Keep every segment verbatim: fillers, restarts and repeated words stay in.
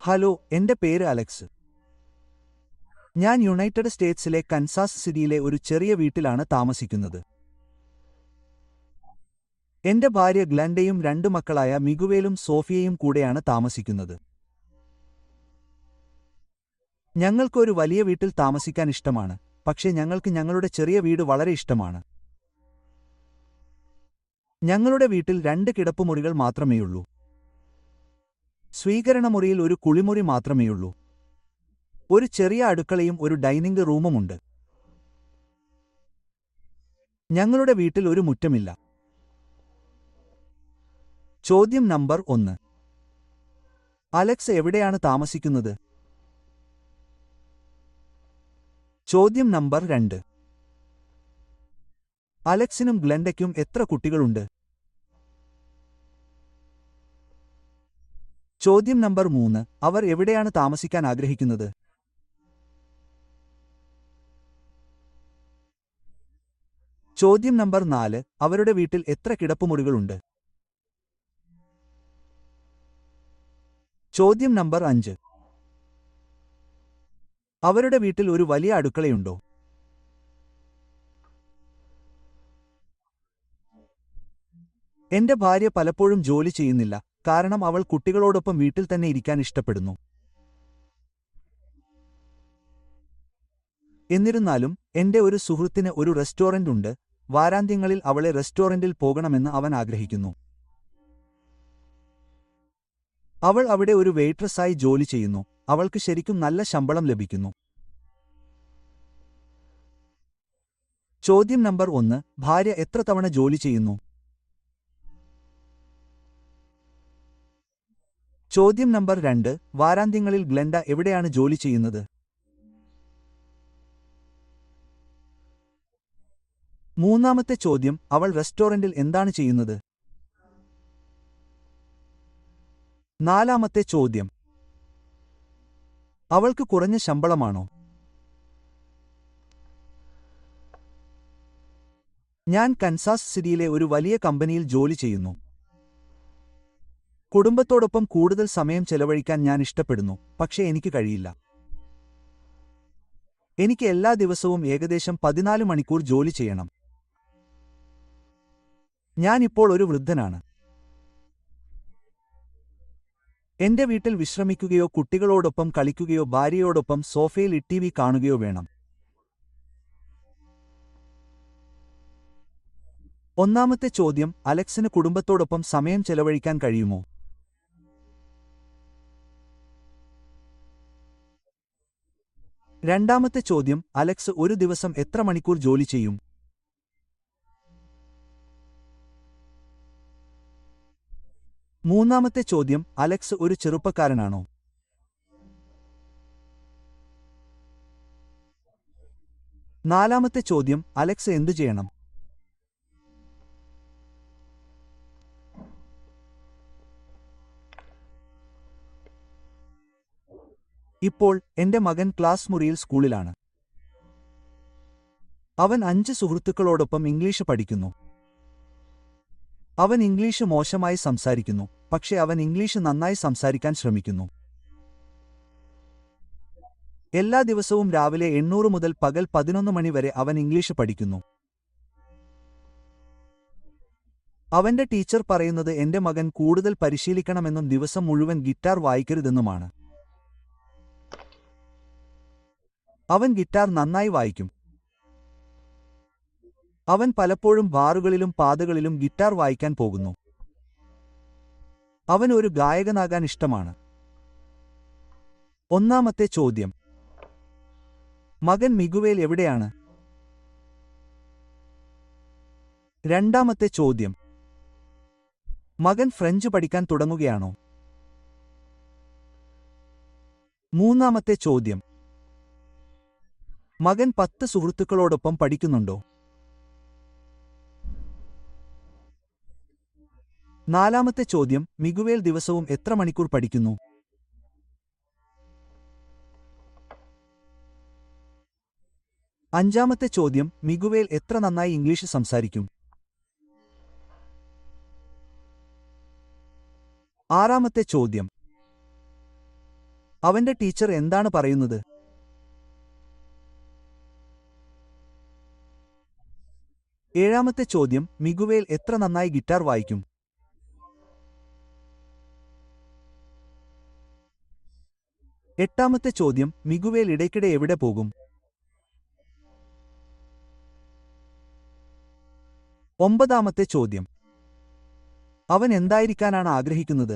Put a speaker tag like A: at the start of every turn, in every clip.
A: Hello, എന്റെ പേര് Alex. ഞാൻ യുണൈറ്റഡ് സ്റ്റേറ്റ്സിലെ കൻസാസ് സിറ്റിയിലെ ഒരു ചെറിയ വീട്ടിലാണ് താമസിക്കുന്നത്. എന്റെ ഭാര്യ ഗ്ലൻഡയും രണ്ടു മക്കളായ മിഗുവേലും സോഫിയയും കൂടെയാണ് താമസിക്കുന്നത്. ഞങ്ങൾക്കൊരു വലിയ വീട്ടിൽ താമസിക്കാൻ ഇഷ്ടമാണ്, പക്ഷേ ഞങ്ങൾക്ക് ഞങ്ങളുടെ ചെറിയ വീട് വളരെ ഇഷ്ടമാണ്. ഞങ്ങളുടെ വീട്ടിൽ രണ്ട് കിടപ്പുമുറികൾ മാത്രമേയുള്ളൂ. സ്വീകരണമുറിയിൽ ഒരു കുളിമുറി മാത്രമേയുള്ളൂ. ഒരു ചെറിയ അടുക്കളയും ഒരു ഡൈനിംഗ് റൂമുമുണ്ട്. ഞങ്ങളുടെ വീട്ടിൽ ഒരു മുറ്റമില്ല. ചോദ്യം നമ്പർ ഒന്ന്. അലക്സ് എവിടെയാണ് താമസിക്കുന്നത്? ചോദ്യം നമ്പർ രണ്ട്. അലക്സിനും ഗ്ലെൻഡയ്ക്കും എത്ര കുട്ടികളുണ്ട്? ചോദ്യം നമ്പർ മൂന്ന്. അവർ എവിടെയാണ് താമസിക്കാൻ ആഗ്രഹിക്കുന്നത്? ചോദ്യം നമ്പർ നാല്. അവരുടെ വീട്ടിൽ എത്ര കിടപ്പുമുറികളുണ്ട്? ചോദ്യം നമ്പർ അഞ്ച്. അവരുടെ വീട്ടിൽ ഒരു വലിയ അടുക്കളയുണ്ടോ? എന്റെ ഭാര്യ പലപ്പോഴും ജോലി ചെയ്യുന്നില്ല, കാരണം അവൾ കുട്ടികളോടൊപ്പം വീട്ടിൽ തന്നെ ഇരിക്കാൻ ഇഷ്ടപ്പെടുന്നു. എന്നിരുന്നാലും എന്റെ ഒരു സുഹൃത്തിന് ഒരു റെസ്റ്റോറന്റ് ഉണ്ട്. വാരാന്ത്യങ്ങളിൽ അവളെ റെസ്റ്റോറന്റിൽ പോകണമെന്ന് അവൻ ആഗ്രഹിക്കുന്നു. അവൾ അവിടെ ഒരു വെയിട്രസ്സായി ജോലി ചെയ്യുന്നു. അവൾക്ക് ശരിക്കും നല്ല ശമ്പളം ലഭിക്കുന്നു. ചോദ്യം നമ്പർ ഒന്ന്. ഭാര്യ എത്ര തവണ ജോലി ചെയ്യുന്നു? ചോദ്യം നമ്പർ രണ്ട്. വാരാന്ത്യങ്ങളിൽ ഗ്ലെൻഡ എവിടെയാണ് ജോലി ചെയ്യുന്നത്? മൂന്നാമത്തെ ചോദ്യം. അവൾ റെസ്റ്റോറന്റിൽ എന്താണ് ചെയ്യുന്നത്? നാലാമത്തെ ചോദ്യം. അവൾക്ക് കുറഞ്ഞ ശമ്പളമാണോ? ഞാൻ കൻസാസ് സിറ്റിയിലെ ഒരു വലിയ കമ്പനിയിൽ ജോലി ചെയ്യുന്നു. കുടുംബത്തോടൊപ്പം കൂടുതൽ സമയം ചെലവഴിക്കാൻ ഞാൻ ഇഷ്ടപ്പെടുന്നു, പക്ഷേ എനിക്ക് കഴിയില്ല. എനിക്ക് എല്ലാ ദിവസവും ഏകദേശം പതിനാല് മണിക്കൂർ ജോലി ചെയ്യണം. ഞാൻ ഇപ്പോൾ ഒരു വൃദ്ധനാണ്. എന്റെ വീട്ടിൽ വിശ്രമിക്കുകയോ കുട്ടികളോടൊപ്പം കളിക്കുകയോ ഭാര്യയോടൊപ്പം സോഫയിൽ ടി വി കാണുകയോ വേണം. ഒന്നാമത്തെ ചോദ്യം. അലക്സിന് കുടുംബത്തോടൊപ്പം സമയം ചെലവഴിക്കാൻ കഴിയുമോ? രണ്ടാമത്തെ ചോദ്യം. അലക്സ് ഒരു ദിവസം എത്ര മണിക്കൂർ ജോലി ചെയ്യും? മൂന്നാമത്തെ ചോദ്യം. അലക്സ് ഒരു ചെറുപ്പക്കാരനാണോ? നാലാമത്തെ ചോദ്യം. അലക്സ് എന്തു ചെയ്യണം? ഇപ്പോൾ എന്റെ മകൻ ക്ലാസ് മുറിയിൽ സ്കൂളിലാണ്. അവൻ അഞ്ച് സുഹൃത്തുക്കളോടൊപ്പം ഇംഗ്ലീഷ് പഠിക്കുന്നു. അവൻ ഇംഗ്ലീഷ് മോശമായി സംസാരിക്കുന്നു, പക്ഷേ അവൻ ഇംഗ്ലീഷ് നന്നായി സംസാരിക്കാൻ ശ്രമിക്കുന്നു. എല്ലാ ദിവസവും രാവിലെ എണ്ണൂറ് മുതൽ പകൽ പതിനൊന്ന് മണി വരെ അവൻ ഇംഗ്ലീഷ് പഠിക്കുന്നു. അവന്റെ ടീച്ചർ പറയുന്നത് എന്റെ മകൻ കൂടുതൽ പരിശീലിക്കണമെന്നും ദിവസം മുഴുവൻ ഗിറ്റാർ വായിക്കരുതെന്നുമാണ്. അവൻ ഗിറ്റാർ നന്നായി വായിക്കും. അവൻ പലപ്പോഴും ബാറുകളിലും പാതകളിലും ഗിറ്റാർ വായിക്കാൻ പോകുന്നു. അവൻ ഒരു ഗായകനാകാൻ ഇഷ്ടമാണ്. ഒന്നാമത്തെ ചോദ്യം. മകൻ മിഗുവേൽ എവിടെയാണ്? രണ്ടാമത്തെ ചോദ്യം. മകൻ ഫ്രഞ്ച് പഠിക്കാൻ തുടങ്ങുകയാണോ? മൂന്നാമത്തെ ചോദ്യം. മകൻ പത്ത് സുഹൃത്തുക്കളോടൊപ്പം പഠിക്കുന്നുണ്ടോ? നാലാമത്തെ ചോദ്യം. മിഗുവേൽ ദിവസവും എത്ര മണിക്കൂർ പഠിക്കുന്നു? അഞ്ചാമത്തെ ചോദ്യം. മിഗുവേൽ എത്ര നന്നായി ഇംഗ്ലീഷ് സംസാരിക്കും? ആറാമത്തെ ചോദ്യം. അവന്റെ ടീച്ചർ എന്താണ് പറയുന്നത്? ഏഴാമത്തെ ചോദ്യം, മിഗുവേൽ എത്ര നന്നായി ഗിറ്റാർ വായിക്കും? എട്ടാമത്തെ ചോദ്യം, മിഗുവേൽ ഇടയ്ക്കിടെ എവിടെ പോകും? ഒമ്പതാമത്തെ ചോദ്യം, അവൻ എന്തായിരിക്കാനാണ് ആഗ്രഹിക്കുന്നത്?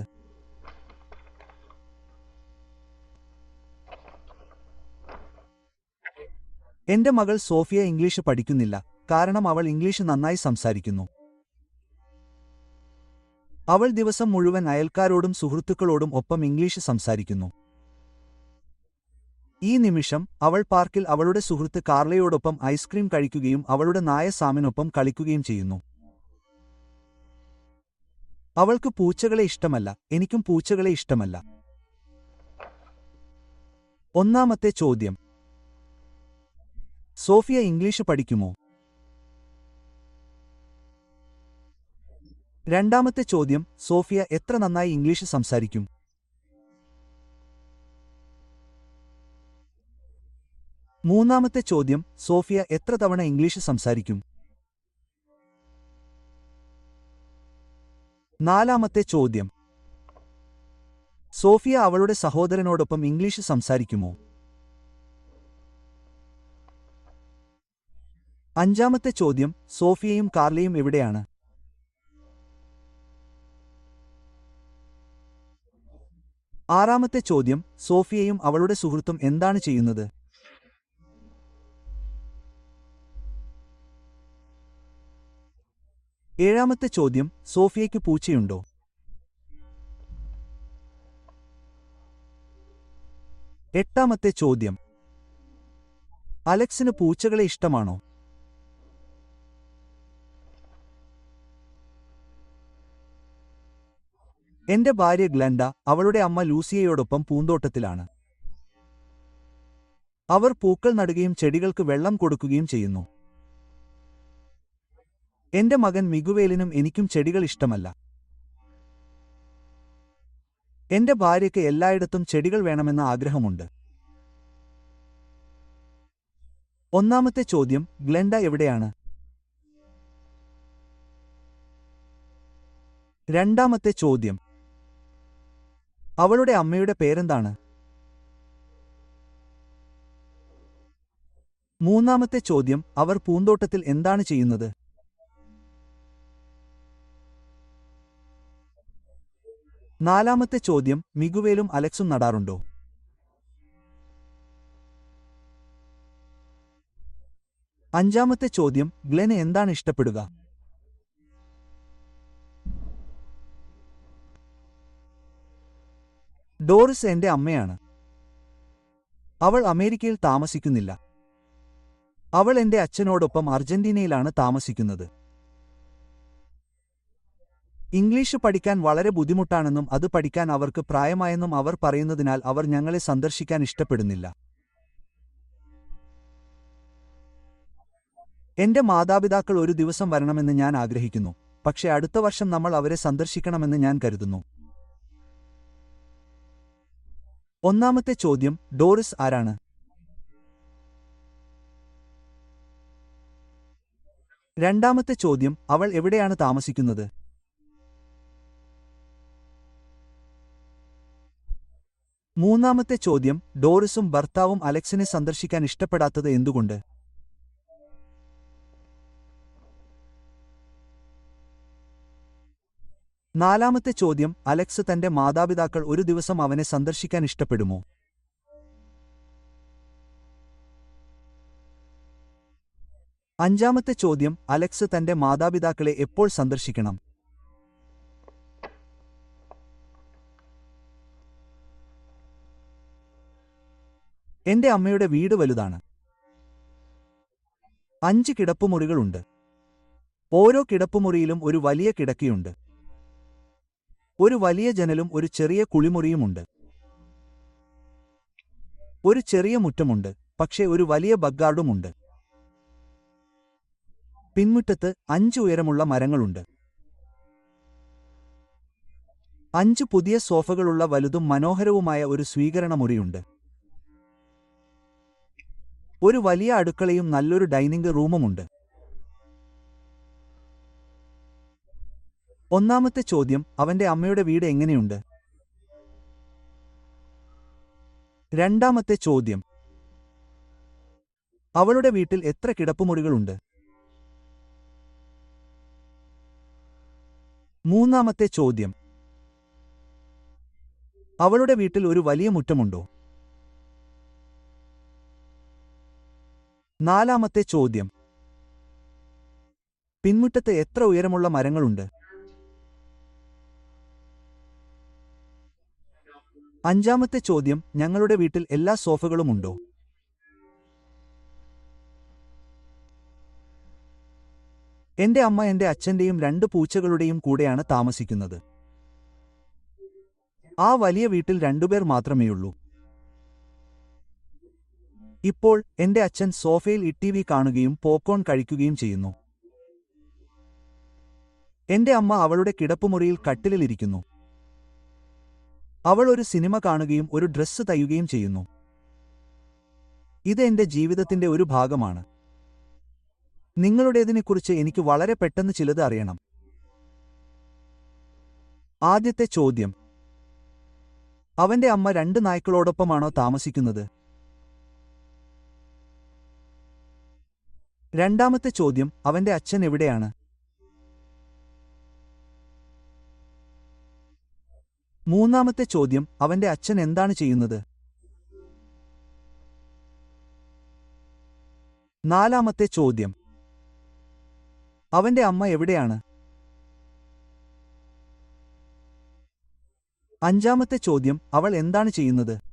A: എന്റെ മകൾ സോഫിയ ഇംഗ്ലീഷ് പഠിക്കുന്നില്ല, കാരണം അവൾ ഇംഗ്ലീഷ് നന്നായി സംസാരിക്കുന്നു. അവൾ ദിവസം മുഴുവൻ അയൽക്കാരോടും സുഹൃത്തുക്കളോടും ഒപ്പം ഇംഗ്ലീഷ് സംസാരിക്കുന്നു. ഈ നിമിഷം അവൾ പാർക്കിൽ അവളുടെ സുഹൃത്ത് കാർലയോടൊപ്പം ഐസ്ക്രീം കഴിക്കുകയും അവളുടെ നായ സാമിനൊപ്പം കളിക്കുകയും ചെയ്യുന്നു. അവൾക്ക് പൂച്ചകളെ ഇഷ്ടമല്ല, എനിക്കും പൂച്ചകളെ ഇഷ്ടമല്ല. ഒന്നാമത്തെ ചോദ്യം, സോഫിയ ഇംഗ്ലീഷ് പഠിക്കുമോ? രണ്ടാമത്തെ ചോദ്യം, സോഫിയ എത്ര നന്നായി ഇംഗ്ലീഷ് സംസാരിക്കും? മൂന്നാമത്തെ ചോദ്യം, സോഫിയ എത്ര തവണ ഇംഗ്ലീഷ് സംസാരിക്കും? നാലാമത്തെ ചോദ്യം, സോഫിയ അവളുടെ സഹോദരനോടൊപ്പം ഇംഗ്ലീഷ് സംസാരിക്കുമോ? അഞ്ചാമത്തെ ചോദ്യം, സോഫിയയും കാർലയും എവിടെയാണ്? ആറാമത്തെ ചോദ്യം, സോഫിയയും അവളുടെ സുഹൃത്തും എന്താണ് ചെയ്യുന്നത്? ഏഴാമത്തെ ചോദ്യം, സോഫിയയ്ക്ക് പൂച്ചയുണ്ടോ? എട്ടാമത്തെ ചോദ്യം, അലക്സിന് പൂച്ചകളെ ഇഷ്ടമാണോ? എന്റെ ഭാര്യ ഗ്ലെൻഡ അവളുടെ അമ്മ ലൂസിയയോടൊപ്പം പൂന്തോട്ടത്തിലാണ്. അവർ പൂക്കൾ നടുകയും ചെടികൾക്ക് വെള്ളം കൊടുക്കുകയും ചെയ്യുന്നു. എന്റെ മകൻ മിഗുവേലിനും എനിക്കും ചെടികൾ ഇഷ്ടമല്ല. എന്റെ ഭാര്യയ്ക്ക് എല്ലായിടത്തും ചെടികൾ വേണമെന്ന ആഗ്രഹമുണ്ട്. ഒന്നാമത്തെ ചോദ്യം, ഗ്ലെൻഡ എവിടെയാണ്? രണ്ടാമത്തെ ചോദ്യം, അവളുടെ അമ്മയുടെ പേരെന്താണ്? മൂന്നാമത്തെ ചോദ്യം, അവർ പൂന്തോട്ടത്തിൽ എന്താണ് ചെയ്യുന്നത്? നാലാമത്തെ ചോദ്യം, മിഗുവേലും അലക്സും നടാറുണ്ടോ? അഞ്ചാമത്തെ ചോദ്യം, ഗ്ലെന് എന്താണ് ഇഷ്ടപ്പെടുക? ഡോറിസ് എന്റെ അമ്മയാണ്. അവൾ അമേരിക്കയിൽ താമസിക്കുന്നില്ല. അവൾ എന്റെ അച്ഛനോടൊപ്പം അർജന്റീനയിലാണ് താമസിക്കുന്നത്. ഇംഗ്ലീഷ് പഠിക്കാൻ വളരെ ബുദ്ധിമുട്ടാണെന്നും അത് പഠിക്കാൻ അവർക്ക് പ്രായമായെന്നും അവർ പറയുന്നതിനാൽ അവർ ഞങ്ങളെ സന്ദർശിക്കാൻ ഇഷ്ടപ്പെടുന്നില്ല. എന്റെ മാതാപിതാക്കൾ ഒരു ദിവസം വരണമെന്ന് ഞാൻ ആഗ്രഹിക്കുന്നു, പക്ഷേ അടുത്ത വർഷം നമ്മൾ അവരെ സന്ദർശിക്കണമെന്ന് ഞാൻ കരുതുന്നു. ഒന്നാമത്തെ ചോദ്യം, ഡോറിസ് ആരാണ്? രണ്ടാമത്തെ ചോദ്യം, അവൾ എവിടെയാണ് താമസിക്കുന്നത്? മൂന്നാമത്തെ ചോദ്യം, ഡോറിസും ഭർത്താവും അലക്സിനെ സന്ദർശിക്കാൻ ഇഷ്ടപ്പെടാത്തത് എന്തുകൊണ്ട്? നാലാമത്തെ ചോദ്യം, അലക്സ് തന്റെ മാതാപിതാക്കൾ ഒരു ദിവസം അവനെ സന്ദർശിക്കാൻ ഇഷ്ടപ്പെടുമോ? അഞ്ചാമത്തെ ചോദ്യം, അലക്സ് തന്റെ മാതാപിതാക്കളെ എപ്പോൾ സന്ദർശിക്കണം? എന്റെ അമ്മയുടെ വീട് വലുതാണ്. അഞ്ച് കിടപ്പുമുറികളുണ്ട്. ഓരോ കിടപ്പുമുറിയിലും ഒരു വലിയ കിടക്കയുണ്ട്. ഒരു വലിയ ജനലും ഒരു ചെറിയ കുളിമുറിയുമുണ്ട്. ഒരു ചെറിയ മുറ്റമുണ്ട്, പക്ഷേ ഒരു വലിയ ബഗ്ഗാർഡുമുണ്ട്. പിൻമുറ്റത്ത് അഞ്ച് ഉയരമുള്ള മരങ്ങളുണ്ട്. അഞ്ച് പുതിയ സോഫകളുള്ള വലുതും മനോഹരവുമായ ഒരു സ്വീകരണ മുറിയുണ്ട്. ഒരു വലിയ അടുക്കളയും നല്ലൊരു ഡൈനിംഗ് റൂമുമുണ്ട്. ഒന്നാമത്തെ ചോദ്യം, അവന്റെ അമ്മയുടെ വീട് എങ്ങനെയുണ്ട്? രണ്ടാമത്തെ ചോദ്യം, അവളുടെ വീട്ടിൽ എത്ര കിടപ്പുമുറികളുണ്ട്? മൂന്നാമത്തെ ചോദ്യം, അവളുടെ വീട്ടിൽ ഒരു വലിയ മുറ്റമുണ്ടോ? നാലാമത്തെ ചോദ്യം, പിൻമുറ്റത്ത് എത്ര ഉയരമുള്ള മരങ്ങളുണ്ട്? അഞ്ചാമത്തെ ചോദ്യം, ഞങ്ങളുടെ വീട്ടിൽ എല്ലാ സോഫകളുമുണ്ടോ? എന്റെ അമ്മ എന്റെ അച്ഛന്റെയും രണ്ട് പൂച്ചകളുടെയും കൂടെയാണ് താമസിക്കുന്നത്. ആ വലിയ വീട്ടിൽ രണ്ടുപേർ മാത്രമേയുള്ളൂ. ഇപ്പോൾ എന്റെ അച്ഛൻ സോഫയിൽ ടി വി കാണുകയും പോപ്കോൺ കഴിക്കുകയും ചെയ്യുന്നു. എന്റെ അമ്മ അവളുടെ കിടപ്പുമുറിയിൽ കട്ടിലിലിരിക്കുന്നു. അവൾ ഒരു സിനിമ കാണുകയും ഒരു ഡ്രസ്സ് തയ്യുകയും ചെയ്യുന്നു. ഇത് എന്റെ ജീവിതത്തിന്റെ ഒരു ഭാഗമാണ്. നിങ്ങളുടേതിനെക്കുറിച്ച് എനിക്ക് വളരെ പെട്ടെന്ന് ചിലത് അറിയണം. ആദ്യത്തെ ചോദ്യം, അവന്റെ അമ്മ രണ്ട് നായ്ക്കളോടൊപ്പമാണോ താമസിക്കുന്നത്? രണ്ടാമത്തെ ചോദ്യം, അവന്റെ അച്ഛൻ എവിടെയാണ്? മൂന്നാമത്തെ ചോദ്യം, അവന്റെ അച്ഛൻ എന്താണ് ചെയ്യുന്നത്? നാലാമത്തെ ചോദ്യം, അവന്റെ അമ്മ എവിടെയാണ്? അഞ്ചാമത്തെ ചോദ്യം, അവൾ എന്താണ് ചെയ്യുന്നത്?